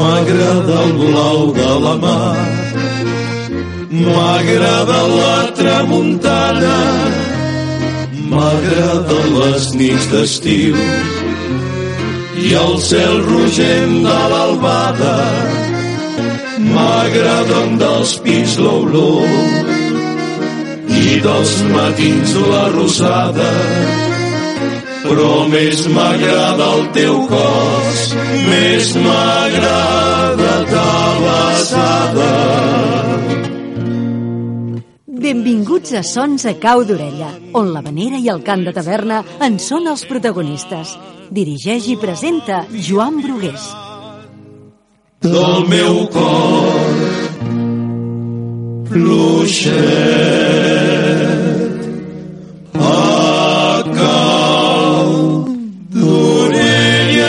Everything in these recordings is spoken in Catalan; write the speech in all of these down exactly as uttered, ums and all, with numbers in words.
m'agrada el blau de la mar, m'agrada la tramuntana, m'agraden les nits d'estiu i el cel rogent de l'albada, m'agraden dels pins l'olor i dels matins la rosada, però més m'agrada el teu cos, més m'agrada ta besada. Benvinguts a Sons a Cau d'Orella, on l'havanera i el cant de taverna en són els protagonistes. Dirigeix i presenta Joan Brugués. Del meu cor fluixet a cau d'orella.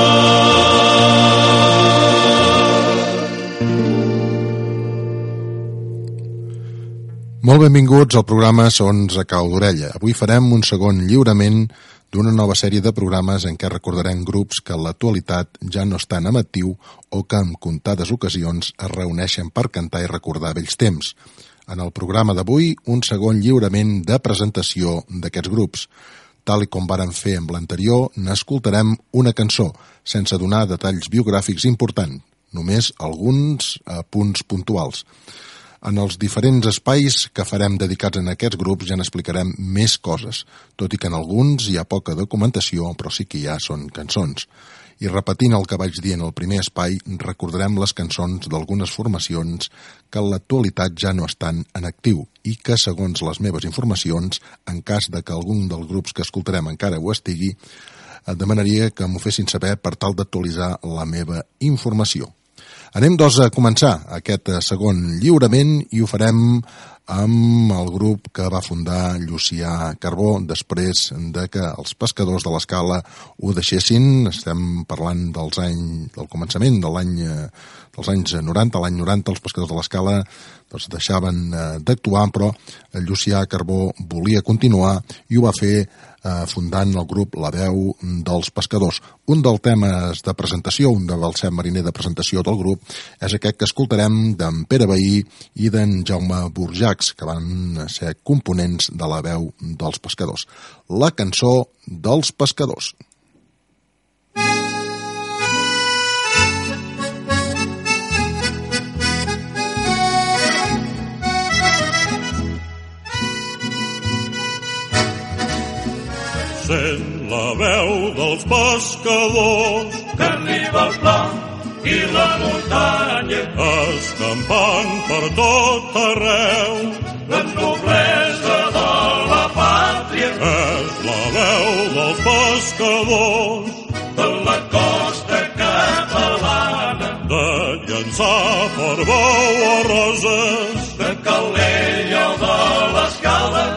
Molt benvinguts al programa Sons a Cau d'Orella. Avui farem un segon lliurament d'una nova sèrie de programes en què recordarem grups que en l'actualitat ja no estan en actiu o que en comptades ocasions es reuneixen per cantar i recordar vells temps. En el programa d'avui, un segon lliurament de presentació d'aquests grups. Tal i com varen fer amb l'anterior, n'escoltarem una cançó, sense donar detalls biogràfics importants, només alguns eh, punts puntuals. En els diferents espais que farem dedicats a aquests grups ja n'explicarem més coses, tot i que en alguns hi ha poca documentació, però sí que ja són cançons. I repetint el que vaig dir en el primer espai, recordarem les cançons d'algunes formacions que en l'actualitat ja no estan en actiu i que, segons les meves informacions, en cas de que algun dels grups que escoltarem encara ho estigui, demanaria que m'ho fessin saber per tal d'actualitzar la meva informació. Anem, doncs, a començar aquest segon lliurament i ho farem amb el grup que va fundar Llucià Carbó després de que els pescadors de l'Escala ho deixessin. Estem parlant dels anys, del començament de l'any, dels anys noranta. L'any noranta els pescadors de l'Escala doncs, deixaven d'actuar, però Llucià Carbó volia continuar i ho va fer fundant el grup La Veu dels Pescadors. Un dels temes de presentació, un del set mariner de presentació del grup, és aquest que escoltarem d'en Pere Vehí i d'en Jaume Burjacs, que van ser components de La Veu dels Pescadors. La cançó dels pescadors. Sent la veu dels pescadors que arriba el pla i la muntanya escampant per tot arreu la noblesa de la pàtria. És la veu dels pescadors de la costa catalana, de llançar per bou a roses, de Calella o de l'Escala.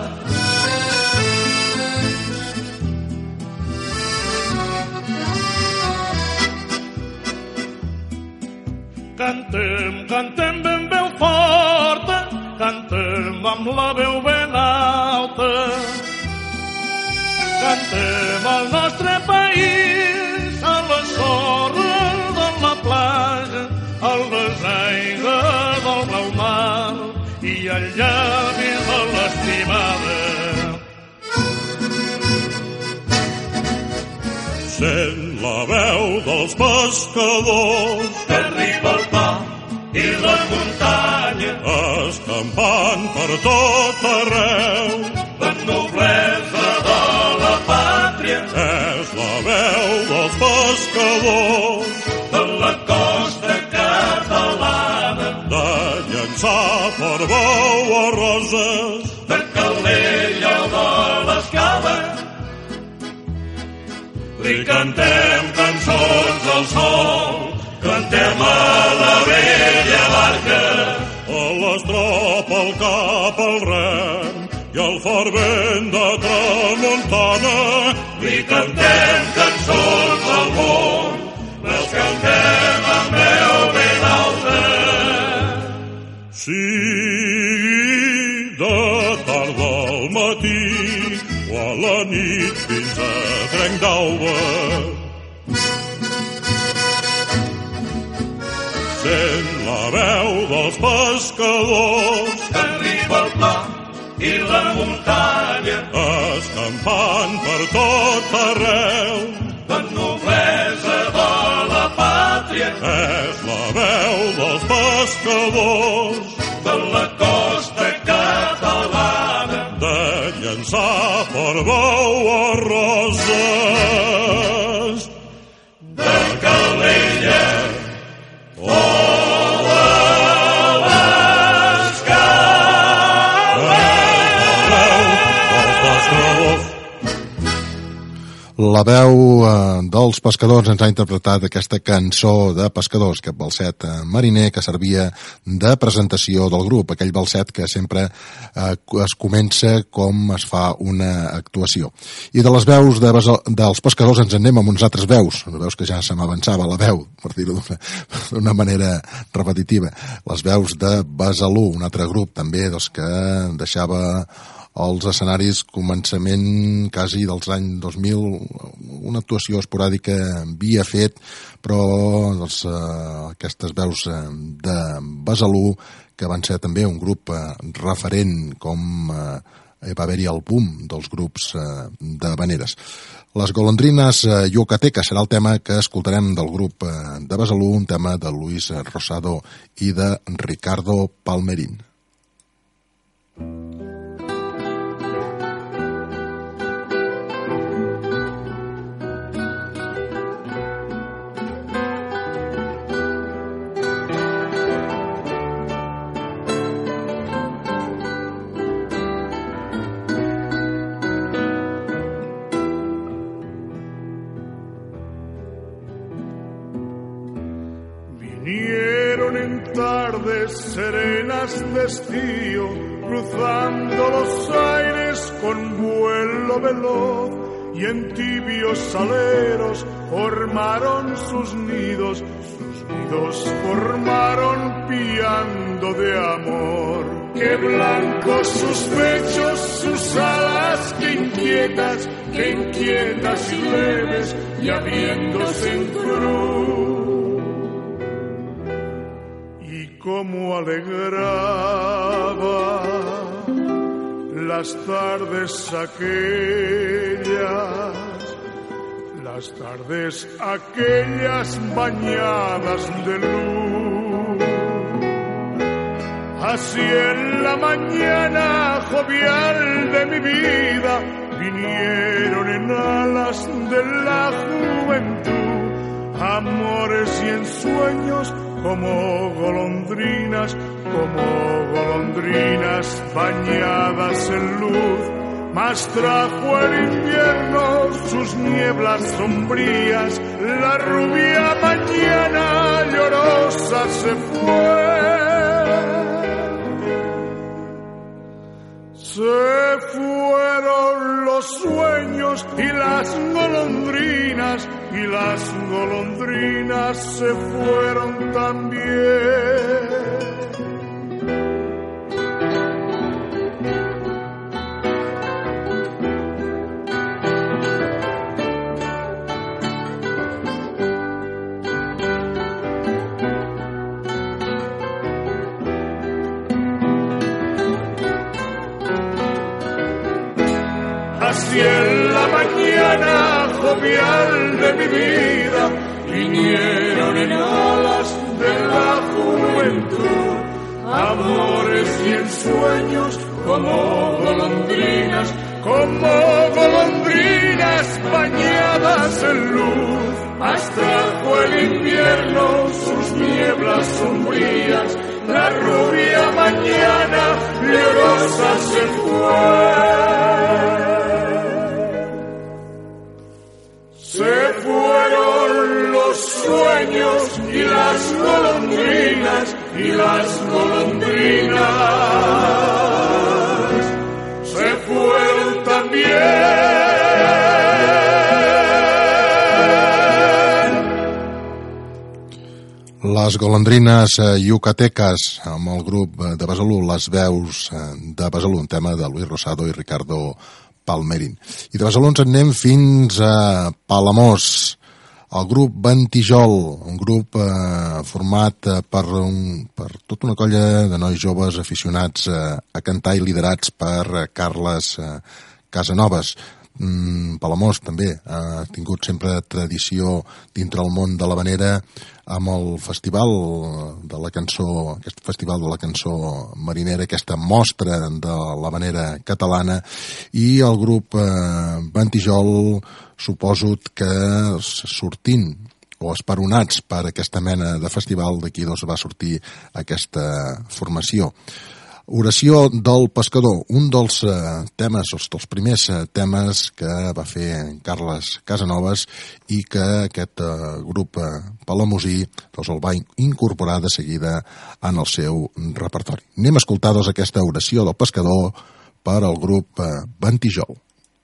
Cantem, cantem ben veu forta, cantem amb la veu ben alta. Cantem al nostre país, a la sorra de la platja, a les aigües del blau mar i al llavi de l'estimada. Sent la veu dels pescadors que arriba el pa i la muntanya escampant per tot arreu la noblesa de la pàtria. És la veu dels pescadors de la costa catalana, de llançar per bou a roses, de Calella o de l'Escala. Li cantem cançons al sol, cantem a la vella barca, a l'estropa, al cap, al rem i al fort vent de tramuntana. Li cantem cançons al món, les cantem amb veu ben alta. Sigui de tarda al matí o a la nit fins a trenc d'alba. dels pescadors, que arriba el pla i la muntanya, escampant per tot arreu. la noblesa de la pàtria, És la veu dels pescadors, de la costa catalana, de llançar per bou a roses. de Calella, La veu eh, dels pescadors ens ha interpretat aquesta cançó de pescadors, aquest balset eh, mariner que servia de presentació del grup, aquell balset que sempre eh, es comença com es fa una actuació. I de les veus de, dels pescadors ens anem amb uns altres veus, veus que ja se m'avançava la veu, per dir-ho d'una manera repetitiva, les veus de Besalú, un altre grup també doncs, que deixava als escenaris començament quasi dels anys dos mil, una actuació esporàdica havia fet, però doncs, eh, aquestes veus eh, de Besalú, que van ser també un grup eh, referent com eh, va haver-hi el boom dels grups eh, de habaneres. Les golondrines eh, yucatecas serà el tema que escoltarem del grup eh, de Besalú, un tema de Luis Rosado i de Ricardo Palmerín. Vinieron en tardes serenas de estío, cruzando los aires con vuelo veloz, y en tibios aleros formaron sus nidos, sus nidos formaron piando de amor. Qué blancos sus pechos, sus alas, qué inquietas, qué inquietas y leves, y abriéndose en cruz. Cómo alegraba las tardes aquellas, las tardes aquellas bañadas de luz. Así en la mañana jovial de mi vida vinieron en alas de la juventud, amores y ensueños como golondrinas, como golondrinas bañadas en luz. Mas trajo el invierno sus nieblas sombrías, la rubia mañana llorosa se fue. Se fueron los sueños y las golondrinas, y las golondrinas se fueron también. Así en la mañana jovial de mi vida vinieron en alas de la juventud, amores y ensueños como golondrinas, como golondrinas bañadas en luz. Mas trajo el invierno sus nieblas sombrías, la rubia mañana llorosa se fue. Se fueron los sueños y las golondrinas, y las golondrinas se fueron también. Les golondrines eh, yucatecas, amb el grup de Besalú, les veus eh, de Besalú, un tema de Luis Rosado i Ricardo Palmerín. I de Besalú ens anem fins a Palamós. el grup Ventijol, un grup eh, format eh, per, un, per tota una colla de nois joves aficionats eh, a cantar i liderats per eh, Carles eh, Casanovas. Mm, Palamós també ha tingut sempre tradició dintre el món de l'havanera amb el festival de la cançó, aquest festival de la cançó marinera, aquesta mostra de l'havanera catalana, i el grup eh, Ventijol suposo que sortint o esperonats per aquesta mena de festival, d'aquí doncs va sortir aquesta formació. Oració del pescador, un dels eh, temes, els dels primers eh, temes que va fer Carles Casanovas i que aquest eh, grup eh, palamosí doncs el va incorporar de seguida en el seu repertori. Anem a escoltar doncs aquesta oració del pescador per al grup eh, Ventijol.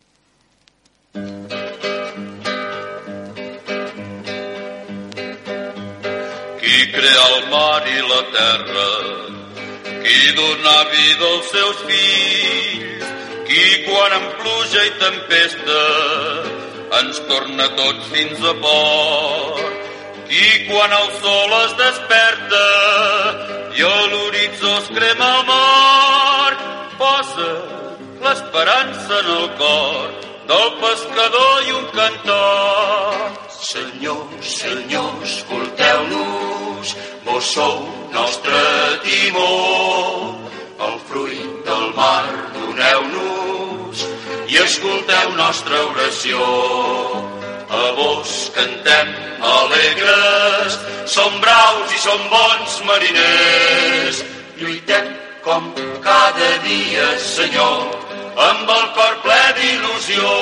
Qui crea el mar i la terra, qui dona vida als seus fills, qui quan amb pluja i tempesta ens torna tots fins a port, qui quan el sol es desperta i a l'horitzó es crema el mar, posa l'esperança en el cor del pescador i un cantar. Senyor, Senyor, escolteu-nos, vos sou nostre timó, el fruit del mar doneu-nos i escolteu nostra oració. A vos cantem alegres, som braus i som bons mariners, lluitem com cada dia, Senyor, amb el cor ple d'il·lusió.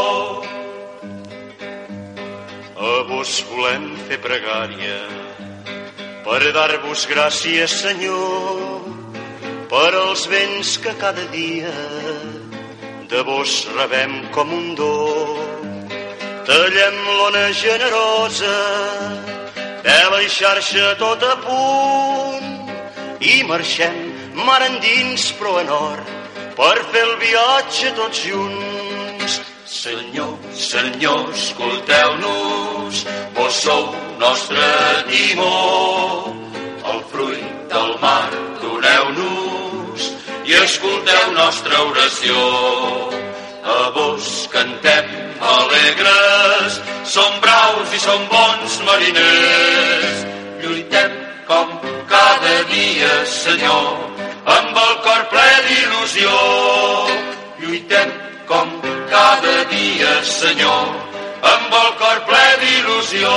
A vos volem fer pregària per dar-vos gràcies, Senyor, per als béns que cada dia de vos rebem com un do. Tallem l'ona generosa, vela i xarxa tot a punt i marxem mar endins però en or per fer el viatge tots junts. Senyor, Senyor, escolteu-nos, vos sou nostre timó, el fruit del mar doneu-nos i escolteu nostra oració. A vos cantem alegres, som braus i som bons mariners, lluitem com cada dia, Senyor, amb el cor ple d'il·lusió. Lluitem com cada dia, Senyor, amb el cor ple d'il·lusió.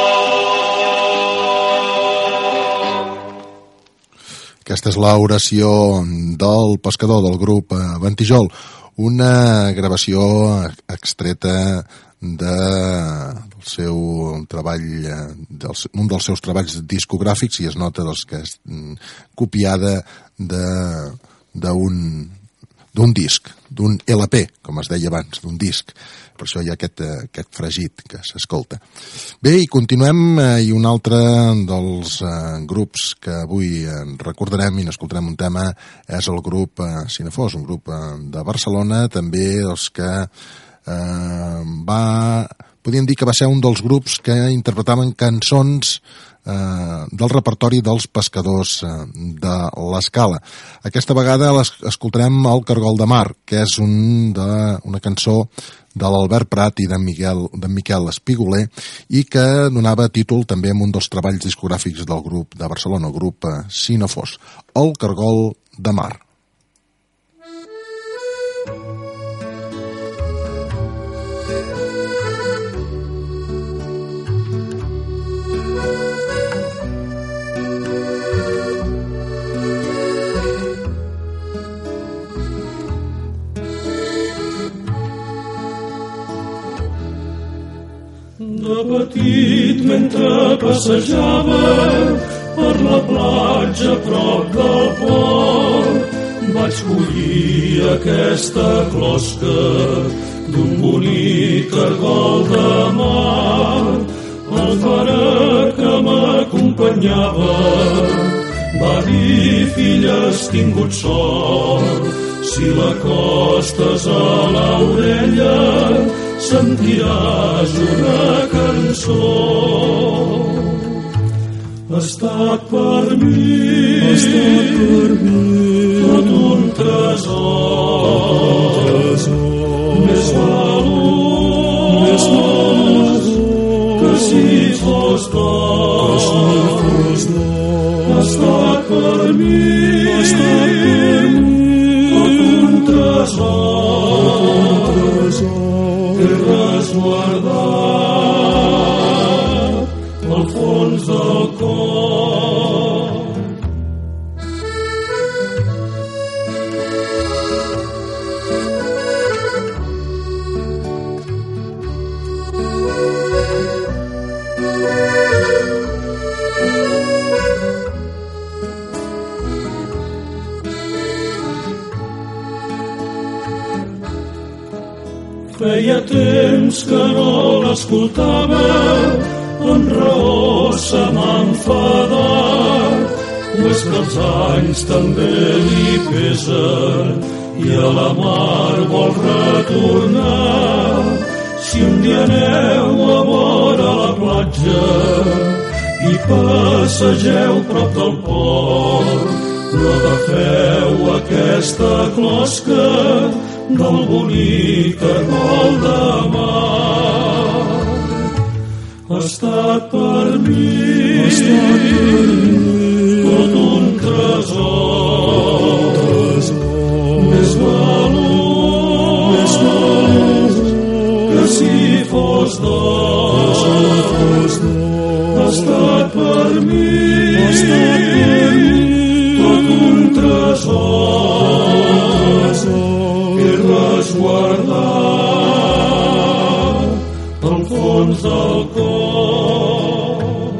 Aquesta és l'oració del pescador del grup Ventijol, una gravació extreta de, del seu treball, del, un dels seus treballs discogràfics, i es nota dels que és copiada de d'un d'un disc, d'un L P, com es deia abans, d'un disc. Per això hi ha aquest, aquest fregit que s'escolta. Bé, i continuem, i un altre dels eh, grups que avui eh, recordarem i n'escoltarem un tema és el grup eh, Cinefós, un grup eh, de Barcelona, també els que eh, va, podríem dir que va ser un dels grups que interpretaven cançons Eh, del repertori dels pescadors eh, de l'Escala. Aquesta vegada escoltarem el Cargol de Mar, que és un de, una cançó de l'Albert Prat i d'en Miquel, d'en Miquel Espígoler, i que donava títol també a un dels treballs discogràfics del grup de Barcelona, el grup eh, Cinefós, el Cargol de Mar. De petit, mentre passejava per la platja prop del port, vaig collir aquesta closca d'un bonic cargol de mar. El pare que m'acompanyava va dir: filla, has tingut sort, si l'acostes a l'orella sentiràs una cançó. Ha estat per mi, ha estat per mi, tot un tresor, més valor, més valor, que si fos d'or. Ha estat per mi, ha estat per mi, tot un tresor, que he resguardat al fons del cor. Feia temps que no l'escoltava, amb raó se m'ha enfadat. O és que els anys també li pesen i a la mar vol retornar. Si un dia aneu a vora la platja i passegeu prop del port, no agafeu aquesta closca del bonic cargol de mar. Ha estat per mi, ha estat per mi, tot un tresor, més valor, més valor, que si fos d'or. Ha estat per mi, ha estat per mi, tot un tresor, que he resguardat al fons del cor.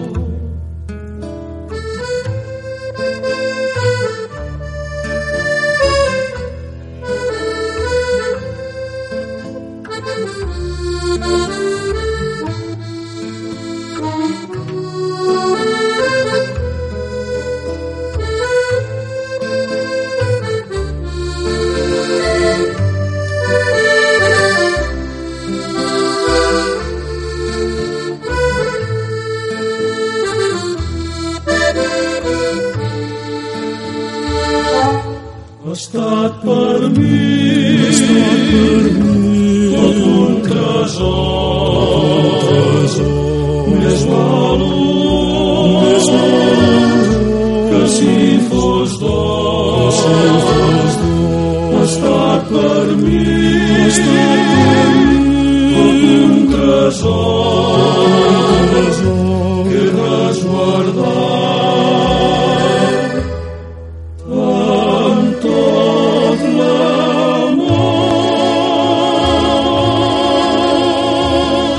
Ha estat per mi, ha estat per mi, tot un tresor, més valor, més valor, que si fos d'or. Ha estat per mi, ha estat per mi, tot un tresor, que he resguardat amb tot l'amor.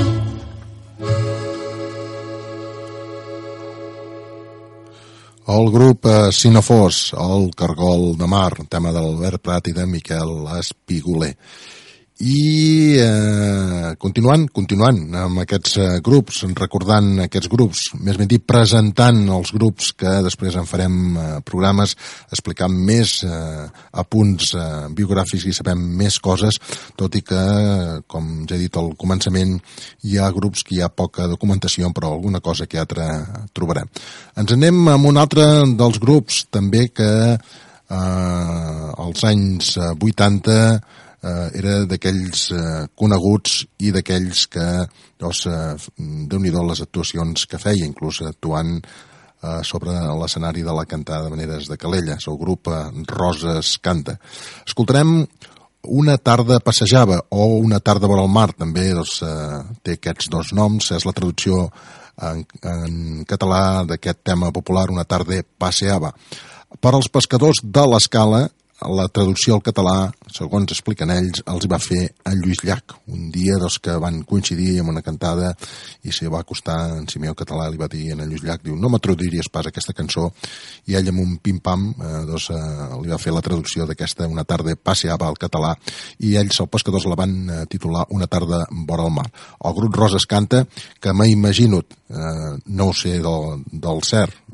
El grup eh, Si no fos, el Cargol de mar, tema d'Albert Prat i de Miquel Espiguler. I eh, continuant, continuant amb aquests eh, grups, recordant aquests grups, més ben dit presentant els grups que després en farem eh, programes explicant més eh, apunts eh, biogràfics i sabem més coses, tot i que, com ja he dit al començament, hi ha grups que hi ha poca documentació, però alguna cosa que altra trobarem. Ens anem amb un altre dels grups també que eh, als anys vuitanta eh, era d'aquells eh, coneguts i d'aquells que doncs, eh, déu-n'hi-do les actuacions que feia, inclús actuant eh, sobre l'escenari de la cantada de Maneres de Calella. El grup eh, Roses Canta. Escoltarem Una tarda passejava o Una tarda vora el mar, també doncs, eh, té aquests dos noms, és la traducció en, en català d'aquest tema popular, Una tarda passeava. Per als pescadors de l'Escala, la traducció al català, segons expliquen ells, els va fer en Lluís Llach. Un dia doncs, que van coincidir amb una cantada i s'hi va acostar en Simeó Català, li va dir en Lluís Llach, diu, no me traduiries pas aquesta cançó, i ell amb un pim-pam eh, doncs, eh, li va fer la traducció d'aquesta Una tarda passeava al català, i ells, els pescadors, la van eh, titular Una tarda vora el mar. El grup Roses Canta, que m'he imaginat, eh, no ho sé del, del cert,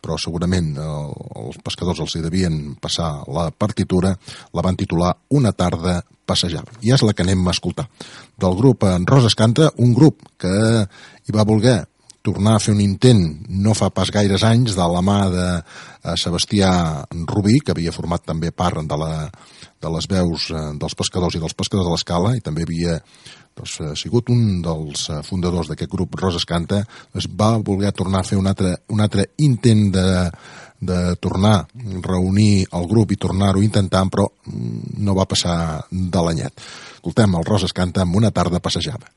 però segurament els pescadors els hi devien passar la partitura, la van titular Una tarda passejava. I és la que anem a escoltar. Del grup Roses Canta, un grup que hi va voler tornar a fer un intent no fa pas gaires anys de la mà de Sebastià Rubí, que havia format també part de, la, de les veus dels pescadors i dels pescadors de l'Escala, i també havia doncs, sigut un dels fundadors d'aquest grup Roses Canta. Es va voler tornar a fer un altre, un altre intent de, de tornar a reunir el grup i tornar-ho intentant, però no va passar de l'anyet. Escoltem el Roses Canta amb Una tarda passejava.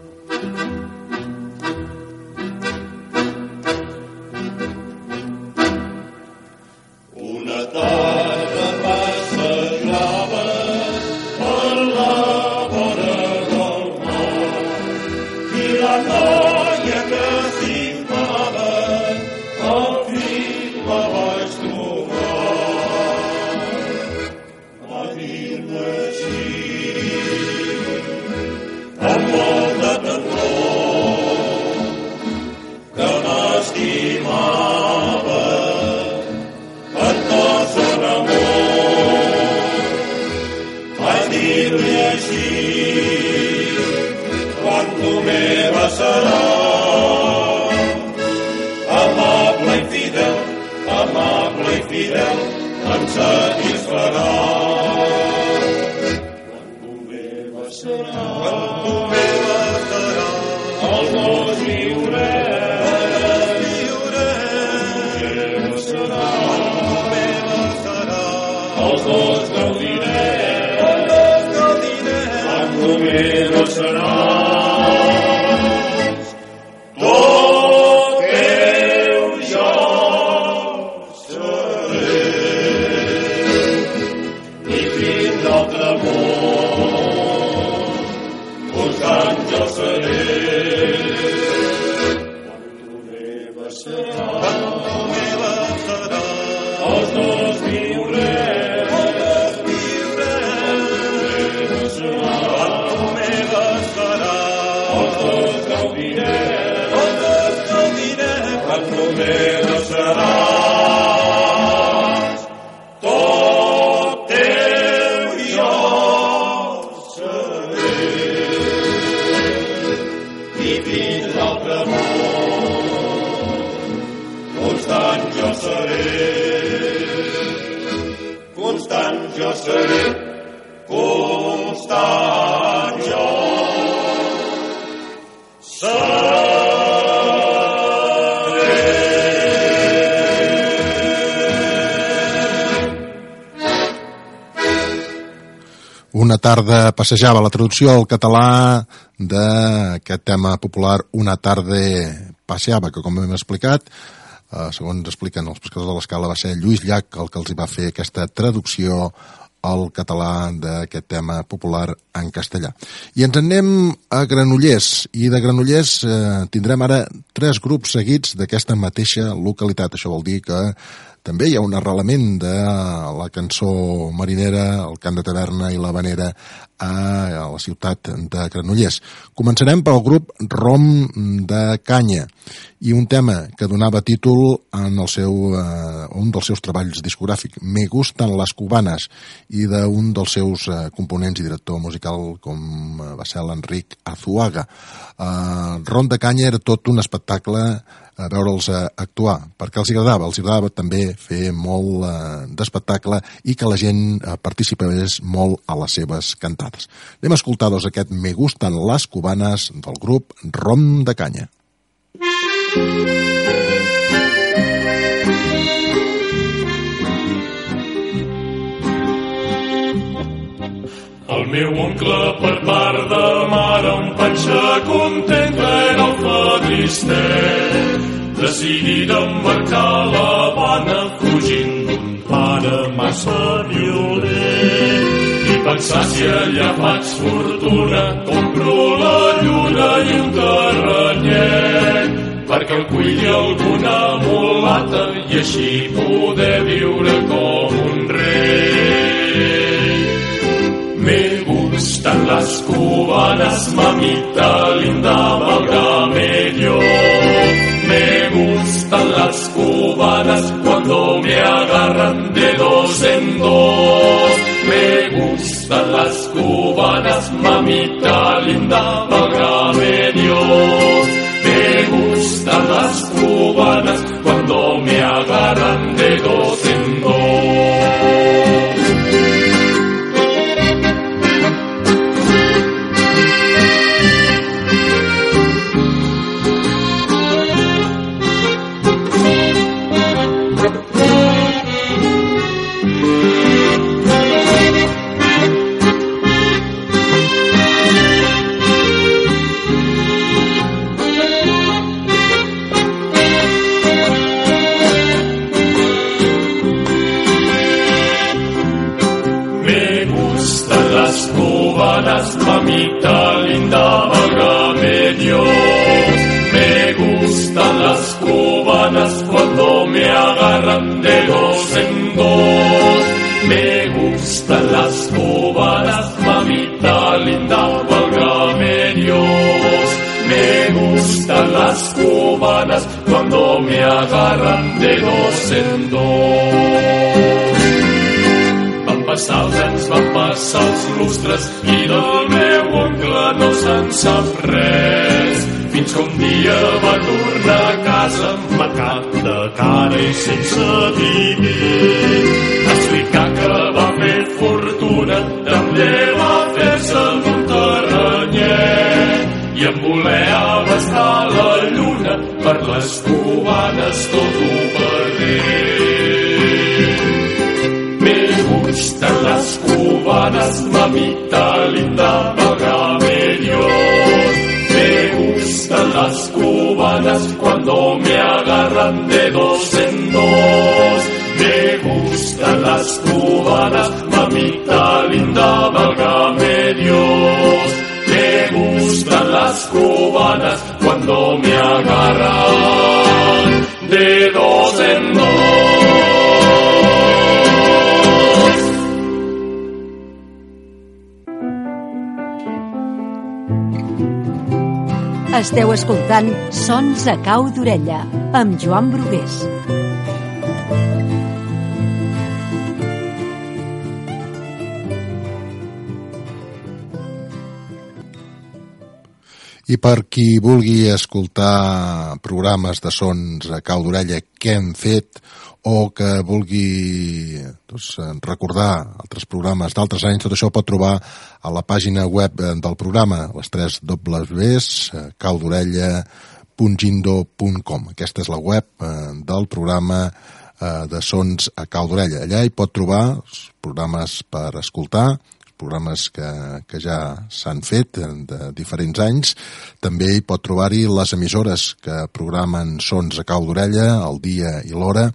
Una tarda passejava, la traducció al català d'aquest tema popular Una tarda passeava, que com hem explicat, eh, segons expliquen els pescadors de l'Escala, va ser Lluís Llach el que els va fer aquesta traducció al català d'aquest tema popular en castellà. I ens anem a Granollers, i de Granollers eh, tindrem ara tres grups seguits d'aquesta mateixa localitat. Això vol dir que també hi ha un arrelament de la cançó marinera, el cant de taverna i la vanera a la ciutat de Granollers. Començarem pel grup Rom de Canya i un tema que donava títol en el seu, eh, un dels seus treballs discogràfics, Me gustan las cubanas, i d'un dels seus eh, components i director musical com va ser l'Enric Azuaga. Eh, Rom de Canya era tot un espectacle a veure'ls actuar, perquè els agradava, els agradava també fer molt eh, d'espectacle i que la gent eh, participés molt a les seves cantades. Anem a escoltar doncs aquest Me gustan las cubanas del grup Rom de Canya. El meu oncle per part de mare, un panxa content era el fadrister, decidit a embarcar l'Havana fugint d'un pare massa violent. I pensar si allà faig fortuna, compro la lluna i un terrenyet, perquè el cuidi alguna mulata i així poder viure com un rei. Me gustan las cubanas, mamita linda, válgame Dios. Me gustan las cubanas. cubanas cuando me agarran de dos en dos. Me gustan las cubanas, mamita linda, válgame Dios. Me gustan las cubanas cuando me agarran de dos en dos. Mamita linda, válgame Dios. Me gustan las cubanas cuando me agarran de dos en dos. Me gustan las cubanas, mamita linda, válgame Dios. Me gustan las cubanas cuando me agarran de dos en dos. Passar els anys, van passar els lustres i del meu oncle no se'n sap res. Fins que un dia va tornar a casa marcat de cara i sense diners. Explicar que va fer fortuna també va fer-se un terrenyer i en voler abastar la lluna per les cubanes tot ho perdé. Me gustan las cubanas, mamita linda, válgame Dios. Me gustan las cubanas cuando me agarran de dos en dos. Me gustan las cubanas, mamita linda, válgame Dios. Me gustan las cubanas cuando me agarran de dos en dos. Esteu escoltant Sons a cau d'orella amb Joan Brugués. I per qui vulgui escoltar programes de sons a cau d'orella que hem fet o que vulgui doncs, recordar altres programes d'altres anys, tot això ho pot trobar a la pàgina web del programa, les tres dobles ves, caudorella punt gindo punt com. Aquesta és la web del programa de sons a cau d'orella. Allà hi pot trobar els programes per escoltar, programes que, que ja s'han fet de diferents anys. També hi pot trobar-hi les emissores que programen sons a cau d'orella, el dia i l'hora,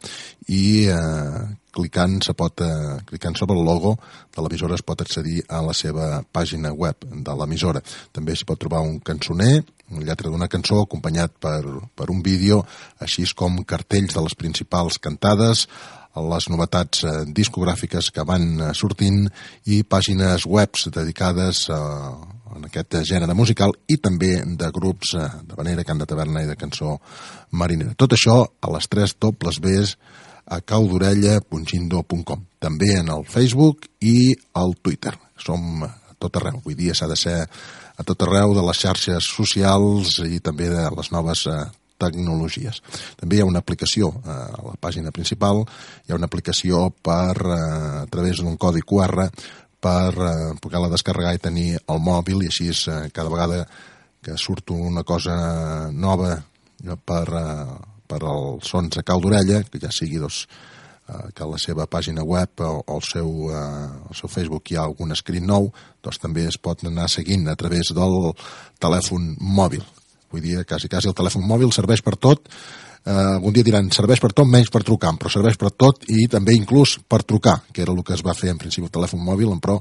i eh, clicant, se pot, eh, clicant sobre el logo de l'emissora es pot accedir a la seva pàgina web de l'emissora. També s'hi pot trobar un cançoner, una lletra d'una cançó acompanyat per, per un vídeo, així com cartells de les principals cantades, les novetats eh, discogràfiques que van eh, sortint i pàgines webs dedicades a, a aquest gènere musical i també de grups eh, de Vanera, Cant de Taverna i de cançó marinera. Tot això a les tres dobles ves a caudorella punt gindo punt com. També en el Facebook i al Twitter. Som a tot arreu. Avui dia s'ha de ser a tot arreu de les xarxes socials i també de les noves eh, tecnologies. També hi ha una aplicació eh, a la pàgina principal, hi ha una aplicació per, eh, a través d'un codi Q R per eh, poder-la descarregar i tenir el mòbil i així eh, cada vegada que surt una cosa nova per, eh, per als sons a cau d'orella, que ja sigui doncs, eh, que a la seva pàgina web o al seu, eh, al seu Facebook hi ha algun escrit nou, doncs també es pot anar seguint a través del telèfon mòbil. Vull dir, quasi, quasi el telèfon mòbil serveix per tot. Eh, algun dia diran, serveix per tot menys per trucar, però serveix per tot i també inclús per trucar, que era el que es va fer en principi el telèfon mòbil, però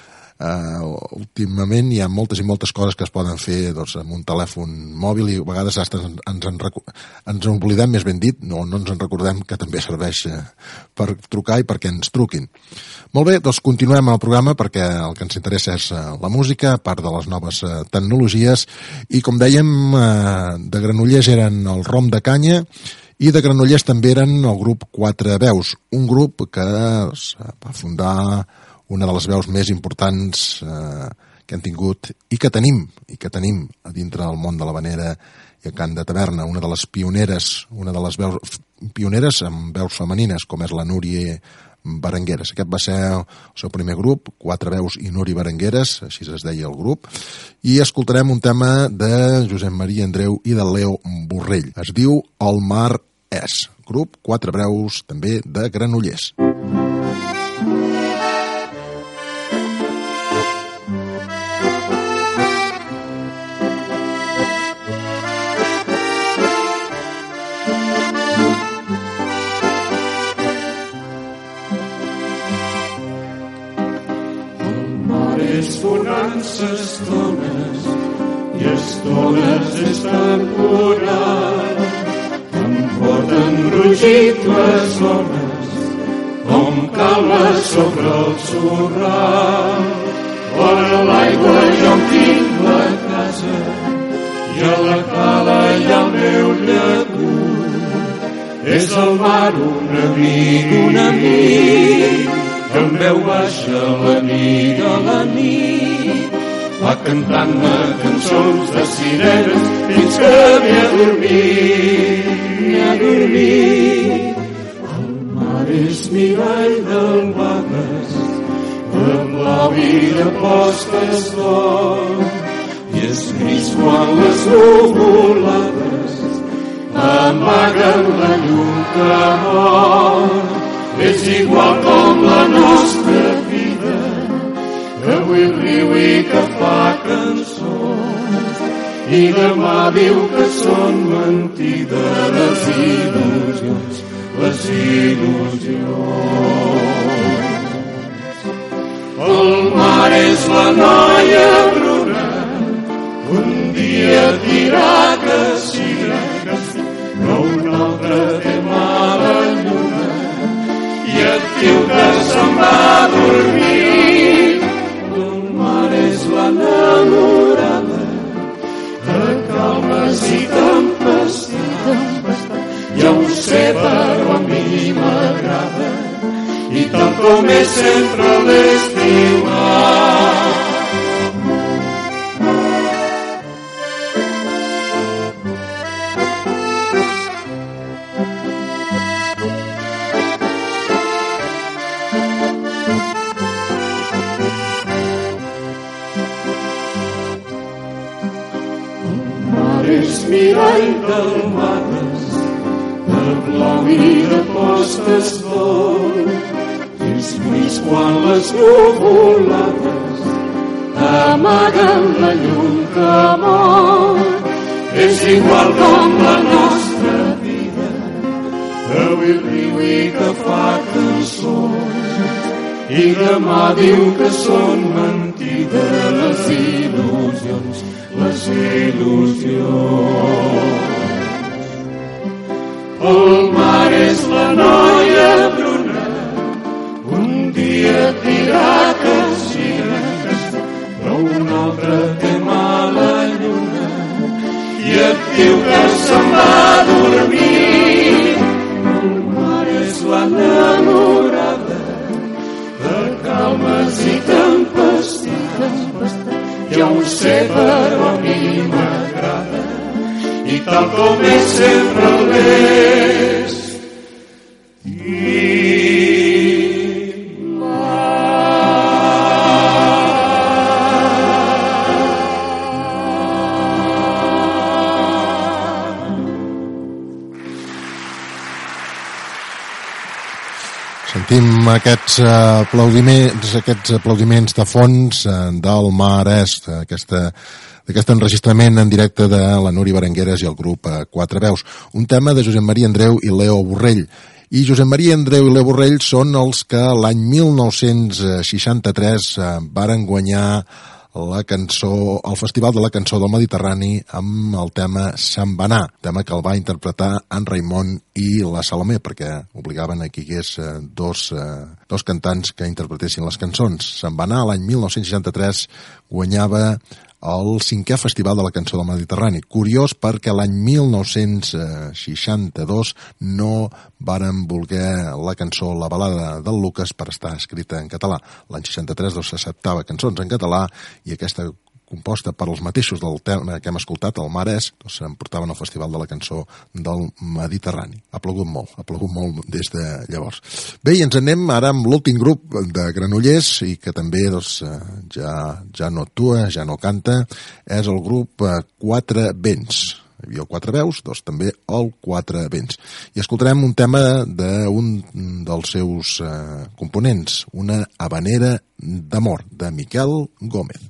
eh, últimament hi ha moltes i moltes coses que es poden fer doncs, amb un telèfon mòbil i a vegades ens, ens, en, ens en oblidem, més ben dit, no, no ens en recordem que també serveix eh, per trucar i perquè ens truquin. Molt bé, doncs continuem el programa perquè el que ens interessa és la música, a part de les noves tecnologies, i com dèiem, de Granollers eren el Rom de Canya I de Granollers també eren el grup Quatre Veus, un grup que va fundar una de les veus més importants eh, que han tingut i que tenim, i que tenim a dintre del món de l'havanera i el cant de taverna, una de les pioneres, una de les veus pioneres amb veus femenines, com és la Núria Berengueres. Aquest va ser el seu primer grup, Quatre Veus i Núria Berengueres, així es deia el grup, i escoltarem un tema de Josep Maria Andreu i de Leo Borrell. Es diu El mar és, grup Quatre Veus, també de Granollers. Donant-se estones i estones és temporal, em porten rugit les ones, com calma sobre el sorral. Vora l'aigua jo em tinc la casa i a la cala hi ha el meu llagut. És el mar un amic, un amic, que em veu baixa la nit a la nit, va cantant-me cançons de sirenes fins que m'he adormit, m'he adormit. El mar és mirall d'albades, de blau i de postes d'or, i és gris quan les nuvolades amaguen la llum que mor. És igual com la nostra vida, que avui riu i que fa cançons, i demà diu que són mentides les il·lusions, les il·lusions. El mar és la noia bruna, un dia et dirà que sí, però un altre té mala lluna, i et diu que se'n va a dormir. El mar és l'enamorada, de calmes i tempestats. Ja ho sé, però a mi m'agrada, i tal com és sempre l'he estimat. Mirall d'albades, de blau i de postes d'or, és gris quan les nuvolades amaguen la llum que mor. És igual com la nostra vida, que avui riu i que fa cançons, i demà diu que són mentides les il·lusions, les il·lusions. El mar és la noia bruna, un dia et dirà que sí, però un altre té mala lluna, i et diu que se'n va a dormir. El mar és l'enamorada, de calmes i tempestats. Ja ho sé, però a mi m'agrada, i tal com és sempre l'és. Sentim aquests aplaudiments, aquests aplaudiments de fons del Mar Est, aquesta, d'aquest enregistrament en directe de la Núria Berengueres i el grup Quatre Veus. Un tema de Josep Maria Andreu i Leo Borrell. I Josep Maria Andreu i Leo Borrell són els que l'any mil nou-cents seixanta-tres varen guanyar la cançó, el Festival de la Cançó del Mediterrani amb el tema Se'n va anar, tema que el va interpretar en Raimon i la Salomé, perquè obligaven a que hi hagués dos, dos cantants que interpretessin les cançons. Se'n va anar, l'any mil nou-cents seixanta-tres guanyava al cinquè Festival de la Cançó del Mediterrani. Curiós perquè l'any mil nou-cents seixanta-dos no varen voler la cançó La balada del Lucas per estar escrita en català. L'any seixanta-tres doncs, s'acceptava cançons en català i aquesta composta per els mateixos del tema que hem escoltat, el Marès, doncs se'n portaven al Festival de la Cançó del Mediterrani. Ha plogut molt, ha plogut molt des de llavors. Bé, i ens anem ara amb l'últim grup de Granollers i que també doncs, ja, ja no actua, ja no canta, és el grup Quatre Vents. Hi havia el Quatre Veus, doncs també el Quatre Vents. I escoltarem un tema d'un dels seus eh, components, una habanera d'amor, de Miquel Gómez.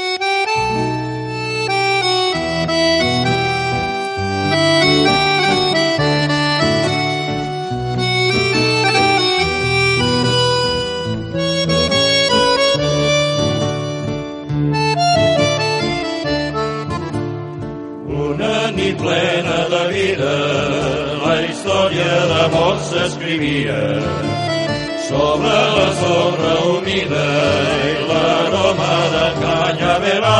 Una nit plena de vida, la història d'amor s'escrivia sobre la sorra humida i l'aroma de canya vera.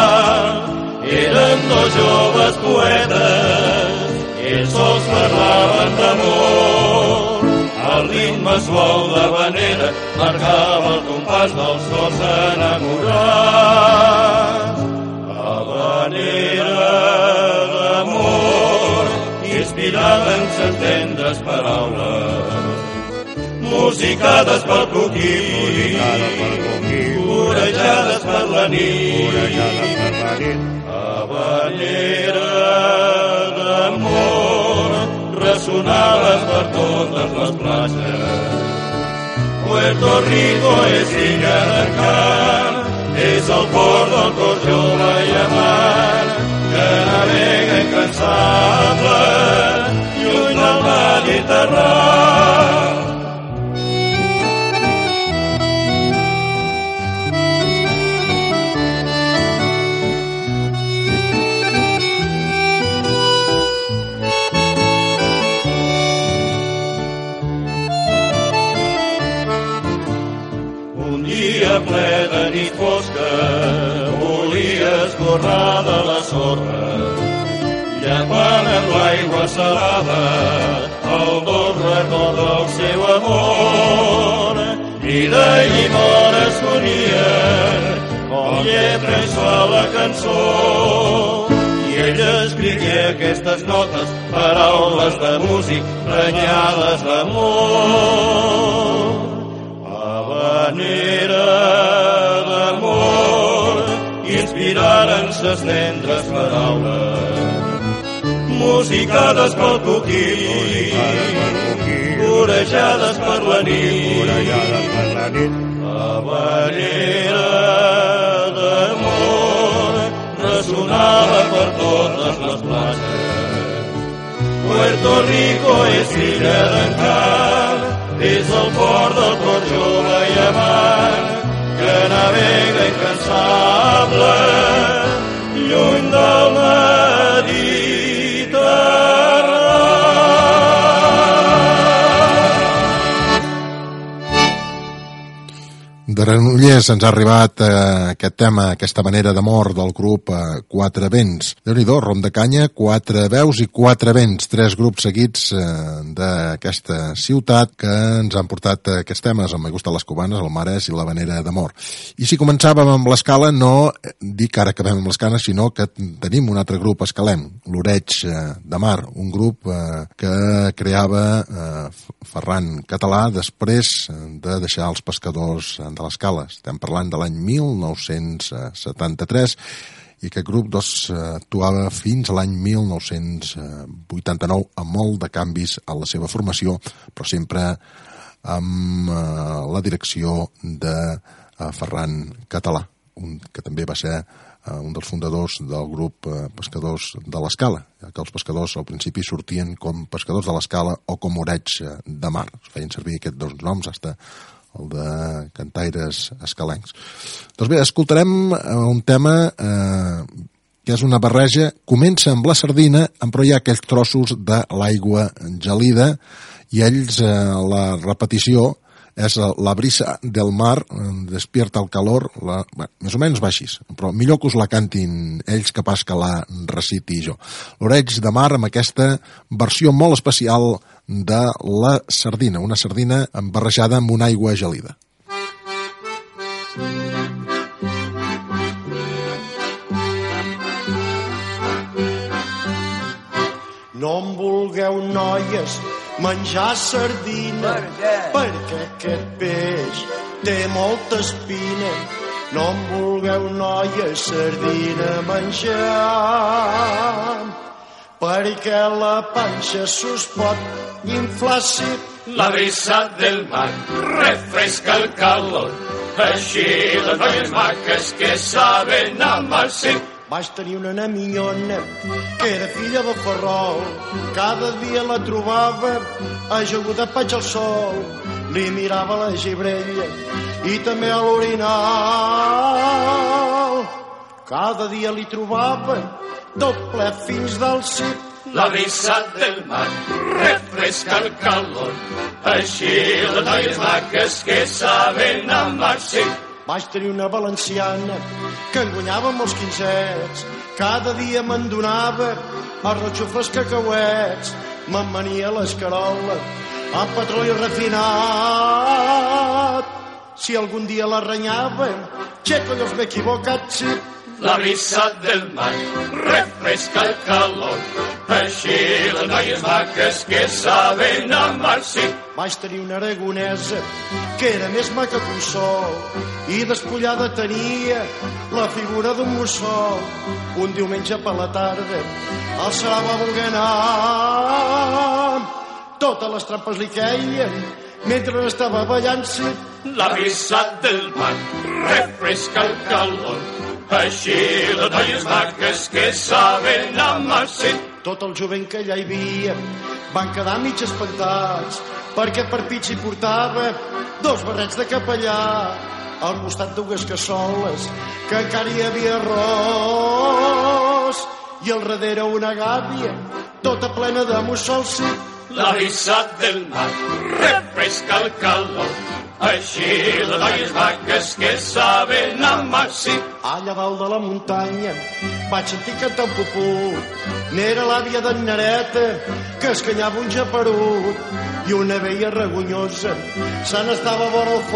Eren dos joves poetes, ells sols parlaven d'amor. El ritme suau d'habanera marcava el compàs dels dos enamorats. Habanera d'amor, inspirada en ses tendres paraules, musicades pel coquí, corejades per la nit. Habanera d'amor, ressonaves per totes les platges. Puerto Rico és illa d'encant, és el port del cor jove i amant, que navega incansable, lluny del Mediterrani. Ple de nit fosca, volia escorrar de la sorra, llepant amb l'aigua salada el dolç record del seu amor. I de llimores fonien com lletra i suau la cançó, i ell escrivia aquestes notes, paraules de músic prenyades d'amor. Habanera d'amor, inspiraren ses tendres paraules, musicades pel coquí, corejades per la nit. Habanera d'amor, ressonava per totes les platges. Puerto Rico és illa d'encant, és el port del cor jove i amant, que navega incansable, lluny del Mediterrani. De Granollers ens ha arribat eh, aquest tema, aquesta manera d'amor del grup eh, Quatre Vents. Déu-n'hi-do, rom de canya, Quatre Veus i Quatre Vents, tres grups seguits eh, d'aquesta ciutat que ens han portat eh, aquests temes, el Me Gustan les Cubanes, el Marès i l'Habanera d'amor. I si començàvem amb l'escala, no dic ara que acabem amb l'escala, sinó que tenim un altre grup, escalem, l'Oreig eh, de Mar, un grup eh, que creava eh, Ferran Català després de deixar els pescadors de l'Escala. Estem parlant de l'any mil nou-cents setanta-tres i aquest grup doncs, actuava fins a l'any mil nou-cents vuitanta-nou amb molt de canvis a la seva formació, però sempre amb eh, la direcció de eh, Ferran Català, un, que també va ser eh, un dels fundadors del grup eh, Pescadors de l'Escala, ja que els pescadors al principi sortien com Pescadors de l'Escala o com Oreig de Mar. Es feien servir aquests dos noms fins el de cantaires escalencs. Doncs bé, escoltarem un tema eh, que és una barreja, comença amb la sardina, però hi ha aquells trossos de l'aigua gelida i ells, eh, la repetició és La brisa del mar, despierta el calor, la, bueno, més o menys va així, però millor que us la cantin ells que pas que la reciti jo. L'Oreig de Mar amb aquesta versió molt especial de la sardina, una sardina barrejada amb una aigua gelida. No em vulgueu, noies, menjar sardina, per perquè aquest peix té molta espina. No em vulgueu, noies, sardina menjar, perquè la panxa s'us pot inflar si la brisa del mar refresca el calor. Així les noies maques que saben amar-se. Vaig tenir una nena minyona que era filla de Ferrol. Cada dia la trobava ajaguda paig al sol. Li mirava la gibrella i també a l'orinal. Cada dia li trobava tot ple fins del cip. La brisa del mar refresca el calor. Així les noies maques que saben amar-se. Vaig tenir una valenciana que en guanyava molts quinzets. Cada dia me'n donava arròs, cacauets. Me'n venia l'escarola amb petroli refinat. Si algun dia la renyava, che collons m'he equivocat, sí. La brisa del mar refresca el calor. Així les noies maques que saben amar-se. Vaig tenir una aragonesa que era més maca que un sol i despullada tenia la figura d'un mussol. Un diumenge per la tarda al Serà va voler anar. Totes les trampes li queien mentre estava ballant-se. La brisa del mar refresca el calor. Així les noies maques que saben amar-se. Tot el jovent que allà hi havia van quedar mig espantats perquè per pit s'hi portava dos barrets de capellà al costat dues cassoles que encara hi havia arròs i al darrere una gàbia tota plena de mussols. La brisa del mar refresca el calor. Així les noies maques que saben amar-se. Allà dalt de la muntanya vaig sentir cantar un puput. N'era l'àvia d'en Nereta que escanyava un japerut i una veia regonyosa se n'estava vora el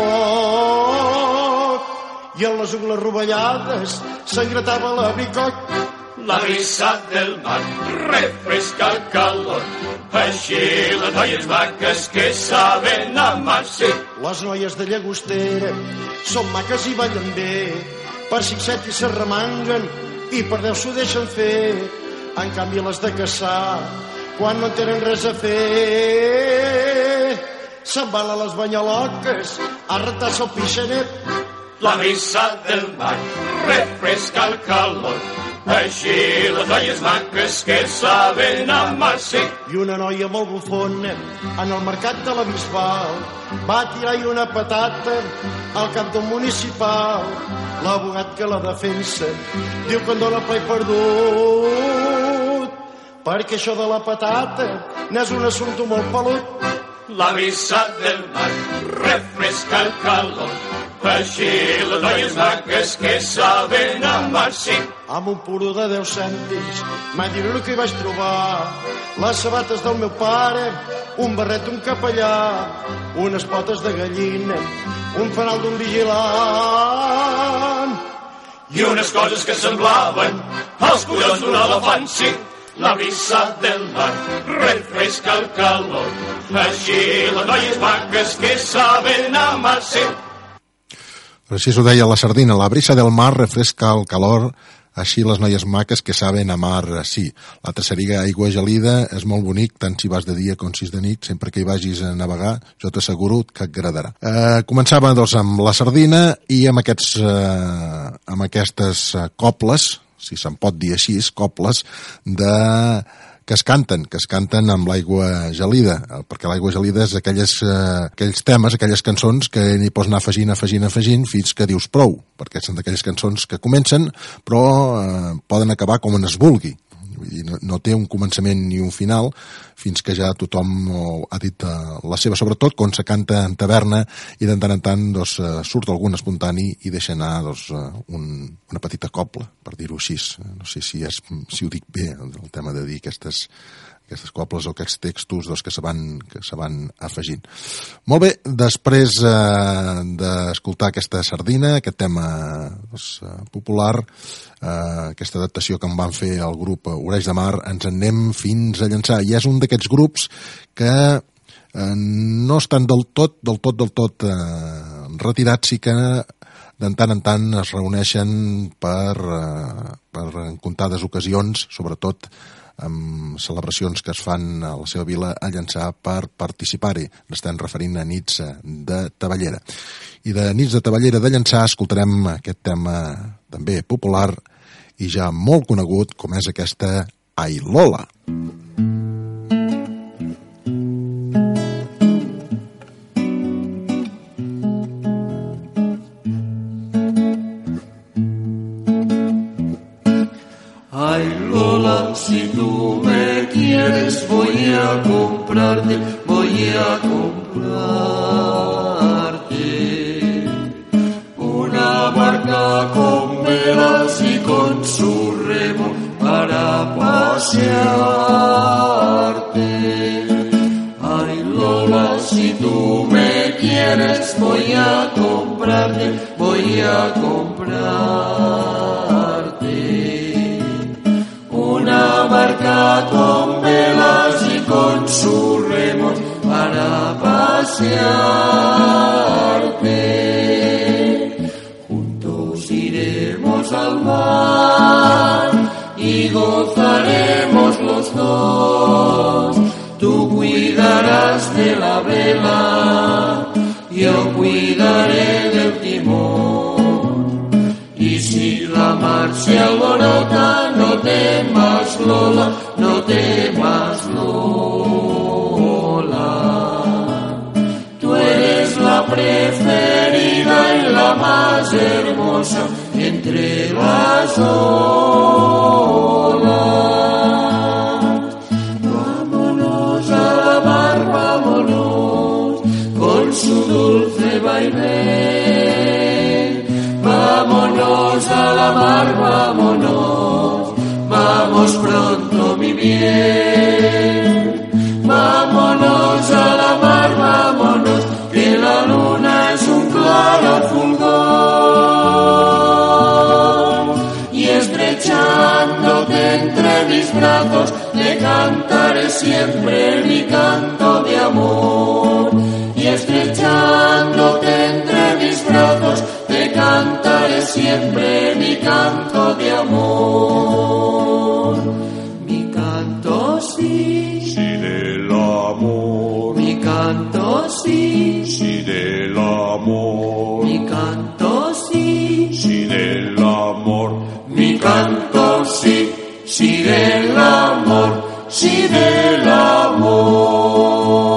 foc i en les ungles rovellades s'engratava la bicot. La brisa del mar refresca el calor. Així les noies maques que saben amar-se. Les noies de Llagostera són maques i ballen bé. Per sixet i s'arremanguen i per deu s'ho deixen fer. En canvi les de Cassà, quan no tenen res a fer, se'n van a les banyaloques a rentar-se el pixanet. La brisa del mar refresca el calor. Així les noies maques que saben amar-se. I una noia molt bufona en el mercat de la Bisbal va tirar-hi una patata al cap d'un municipal. L'abogat que la defensa diu que en dóna play perdut perquè això de la patata n'és un assumpte molt pelut. La brisa del mar refresca el calor. Així les noies maques que saben amar-se. Amb un puro de deu cèntims m'ha dit que hi vaig trobar les sabates del meu pare, un barret, un capellà, unes potes de gallina, un fanal d'un vigilant i unes coses que semblaven els collons d'un elefant. Sí, la brisa del mar refresca el calor. Així les noies maques que saben amar-se. Així s'ho deia la sardina, la brisa del mar refresca el calor, així les noies maques que saben amar, sí. L'altre seria Aigua gelida, és molt bonic, tant si vas de dia com si és de nit, sempre que hi vagis a navegar, jo t'asseguro que et agradarà. Eh, començava doncs amb la sardina i amb, aquests, eh, amb aquestes coples, si se'n pot dir així, coples, de... que es canten, que es canten amb l'aigua gelida, perquè l'aigua gelida és aquelles, eh, aquells temes, aquelles cançons que n'hi pots anar afegint, afegint, afegint, fins que dius prou, perquè són d'aquelles cançons que comencen, però eh, poden acabar com en es vulgui. vull dir, no, no té un començament ni un final, fins que ja tothom ha dit la seva, sobretot quan se canta en taverna i de tant en tant doncs, surt algun espontani i deixa anar doncs, un, una petita copla, per dir-ho així. No sé si, és, si ho dic bé, el tema de dir aquestes, aquestes coples o aquests textos doncs, que, se van, que se van afegint. Molt bé, després eh, d'escoltar aquesta sardina, aquest tema doncs, popular, eh, aquesta adaptació que en van fer el grup Orells de Mar, ens en anem fins a Llançà. I és un d'aquests grups que eh, no estan del tot, del tot, del tot eh, retirats, sí que de tant en tant es reuneixen per, eh, per en comptades ocasions, sobretot amb celebracions que es fan a la seva vila a Llançà per participar-hi. L'estan referint a Nits de Tavellera. I de Nits de Tavellera de Llançà escoltarem aquest tema també popular i ja molt conegut com és aquesta Ai Lola. Ay Lola, si tú me quieres voy a comprarte, voy a comprarte una barca con velas y con su remo para pasearte. Ay Lola, si tú me quieres voy a comprarte, voy a comprarte una barca con velas y con sus remos para pasearte. Juntos iremos al mar y gozaremos los dos. Tú cuidarás de la vela, yo cuidaré del timón. Y si la mar se alborota, no temas Lola, no temas Lola. Tú eres la preferida y la más hermosa entre las olas. Vámonos a la mar, vámonos con su dulce vaivén. Vámonos a la mar, vámonos, vamos pronto mi bien. Vámonos a la mar, vámonos, que la luna es un claro fulgor. Y estrechándote entre mis brazos, te cantaré siempre mi canto de amor. Y estrechándote entre mis brazos, te cantaré siempre mi canto de amor. Mi canto sí, sí del amor. Mi canto sí, sí del amor. Mi canto sí, sí del amor. Mi canto sí, sí del amor, sí del amor.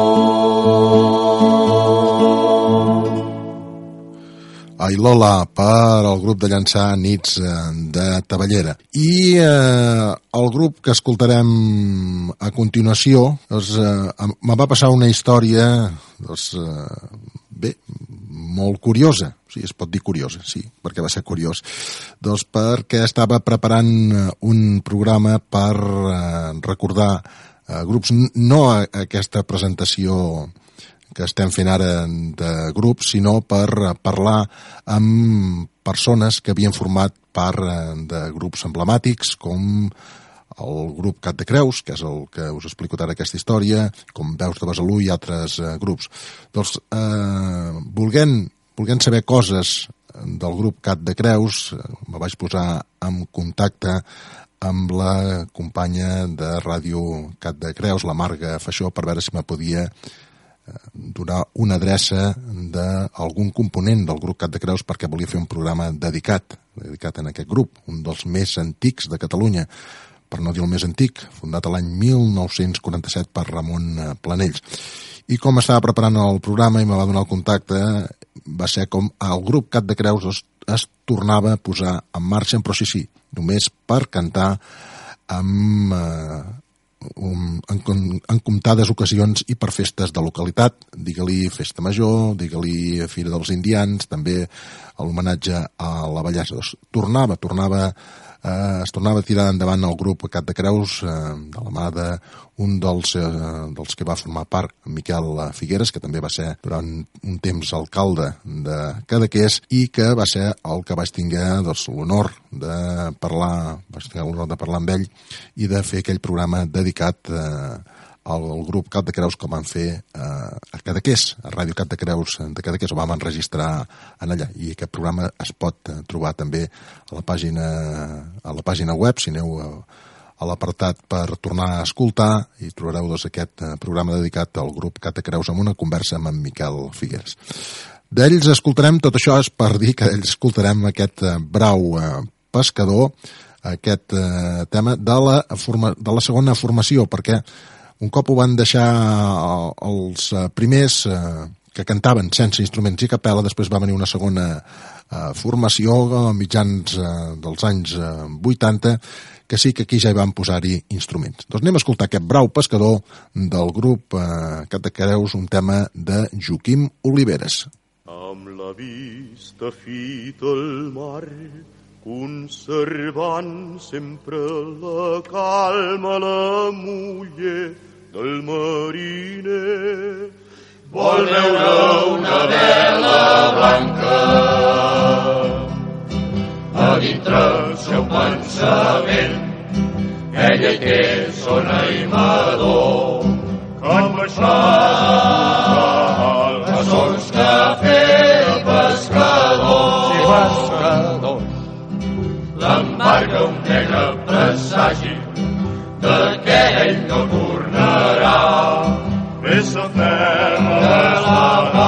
Ai Lola, per al grup de Llançà Nits de Tavellera. I eh, el grup que escoltarem a continuació, doncs, eh, me va passar una història doncs, eh, bé, molt curiosa. Sí, es pot dir curiosa, sí, perquè va ser curiós. Doncs perquè estava preparant un programa per eh, recordar eh, grups, no a aquesta presentació que estem fent ara de grups, sinó per parlar amb persones que havien format part de grups emblemàtics, com el grup Cat de Creus, que és el que us explico ara aquesta història, com Veus de Besalú i altres eh, grups. Doncs, eh, volent, volent saber coses del grup Cat de Creus, me vaig posar en contacte amb la companya de ràdio Cat de Creus, la Marga Feixó, per veure si me podia donar una adreça d'algun component del grup Cat de Creus perquè volia fer un programa dedicat, dedicat en aquest grup, un dels més antics de Catalunya, per no dir el més antic, fundat l'any mil nou-cents quaranta-set per Ramon Planells. I com estava preparant el programa i me va donar el contacte, va ser com el grup Cat de Creus es, es tornava a posar en marxa, però sí, sí, només per cantar amb, eh, um, en, en comptades ocasions i per festes de localitat, digue-li Festa Major, digue-li Fira dels Indians, també l'homenatge a la bellesa. Tornava, tornava eh, es tornava a tirar endavant el grup Cap de Creus eh, de la mà d'un dels, eh, dels que va formar part, Miquel Figueres, que també va ser durant un temps alcalde de Cadaqués i que va ser el que vaig tinguer doncs, l'honor de parlar, vaig tenir l'honor de parlar amb ell i de fer aquell programa dedicat eh, al grup Cap de Creus que van fer eh, a Cadaqués, a Ràdio Cap de Creus de Cadaqués, ho vam enregistrar en allà i aquest programa es pot eh, trobar també a la pàgina a la pàgina web, si aneu a, a l'apartat per tornar a escoltar i trobareu doncs, aquest eh, programa dedicat al grup Cap de Creus amb una conversa amb en Miquel Figueres. D'ells escoltarem, tot això és per dir que d'ells escoltarem aquest eh, brau eh, pescador, aquest eh, tema de la, forma, de la segona formació, perquè un cop ho van deixar els primers eh, que cantaven sense instruments i capella, després va venir una segona eh, formació a mitjans eh, dels anys eh, vuitanta, que sí que aquí ja hi van posar-hi instruments. Doncs anem a escoltar aquest brau pescador del grup eh, Cap de Creus, un tema de Joaquim Oliveres. Amb la vista fita al mar, conservant sempre la calma, la muller del mariner. Vol veure una vela blanca a dintre el seu pensament. Ella hi té son aimador que amb això que sols que feia pescador. Sí, pescador. L'embarca un negre presagi de que ell no tornarà. Ves a fer-me De la mà,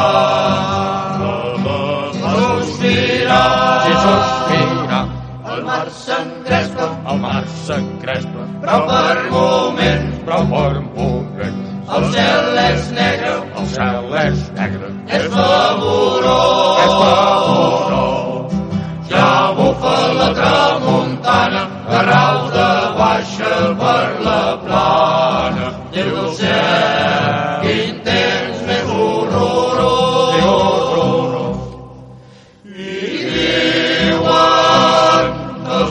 sospira, si sospira, el mar s'encrespa, el mar s'encrespa, però per moments però per moment el cel és negre, el cel és negre, és vaporós, és vaporós. ja bufa la tramuntana, que rau de baixa per la plana. Déu del cel, quin temps més horrorós. I horrorós. I diuen els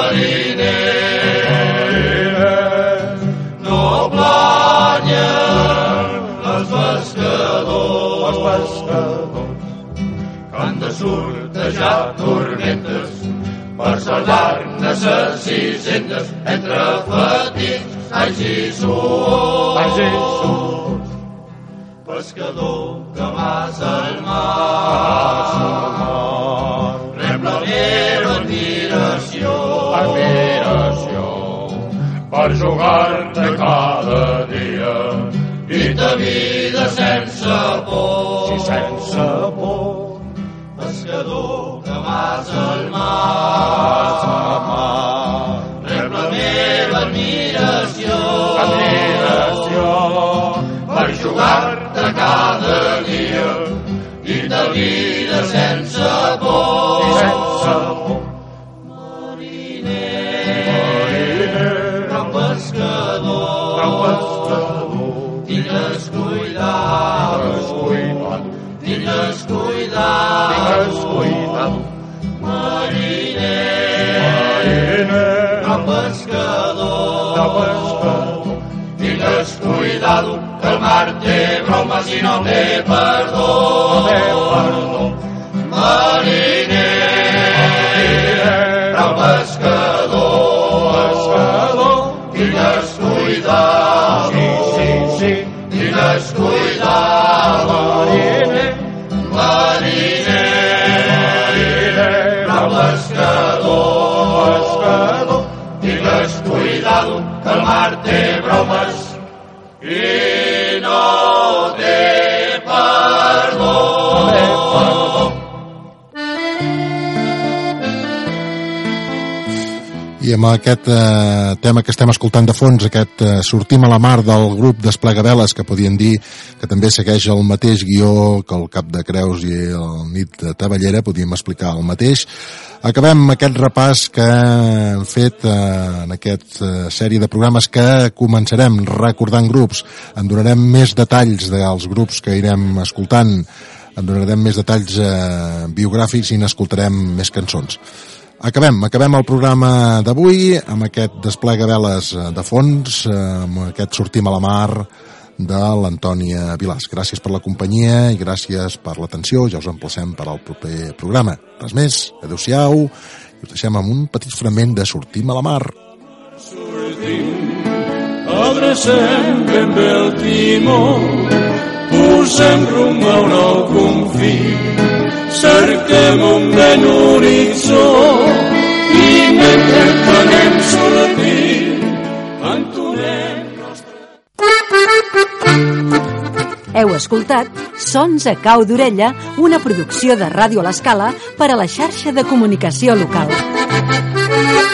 mariners no planyen els pescadors, Els pescadors que han de sortejar tormentes per salvar-ne ses hisendes entre petits ais i suors. Ais i suors. Pescador que vas al mar, rep la meva admiració, admiració per jugar-te cada dia i ta vida sense por. si sense por Pescador que vas al mar, rep la meva admiració, admiració per jugar-te cada dia i ta vida sense por. sense por. Mariner, però pescador, Però pescador tingues cuidado, cuidado, tingues cuidado, tingues cuidado. mariner, però pescador, Però pescador tingues cuidado, que el mar té bromes i no té perdó. no té perdó. Mariner, però pescador, Pescador tingues cuidado, sí, sí, sí. tingues cuidado. Mariner, Mariner, però pescador, pescador tingues cuidado, que el mar té bromes i no té perdó. no té perdó. I amb aquest eh, tema que estem escoltant de fons, aquest eh, Sortim a la mar del grup Desplegaveles, que podien dir que també segueix el mateix guió que el Cap de Creus i el Nit de Tavellera, podíem explicar el mateix. Acabem aquest repàs que hem fet eh, en aquesta eh, sèrie de programes que començarem recordant grups. En donarem més detalls dels grups que irem escoltant, en donarem més detalls eh, biogràfics i n'escoltarem més cançons. Acabem, acabem el programa d'avui amb aquest Desplegaveles de fons, amb aquest Sortim a la mar de l'Antònia Vilàs. Gràcies per la companyia i gràcies per l'atenció. Ja us emplacem per al proper programa. Res més, adeu-siau, i us deixem amb un petit fragment de Sortim a la mar. Sortim, adrecem ben bé el timó, posem rumb a un nou confí, cerquem un ben horitzó i mentre que anem sortint entonem nostre... Heu escoltat Sons a cau d'orella, una producció de Ràdio a l'Escala per a la xarxa de comunicació local.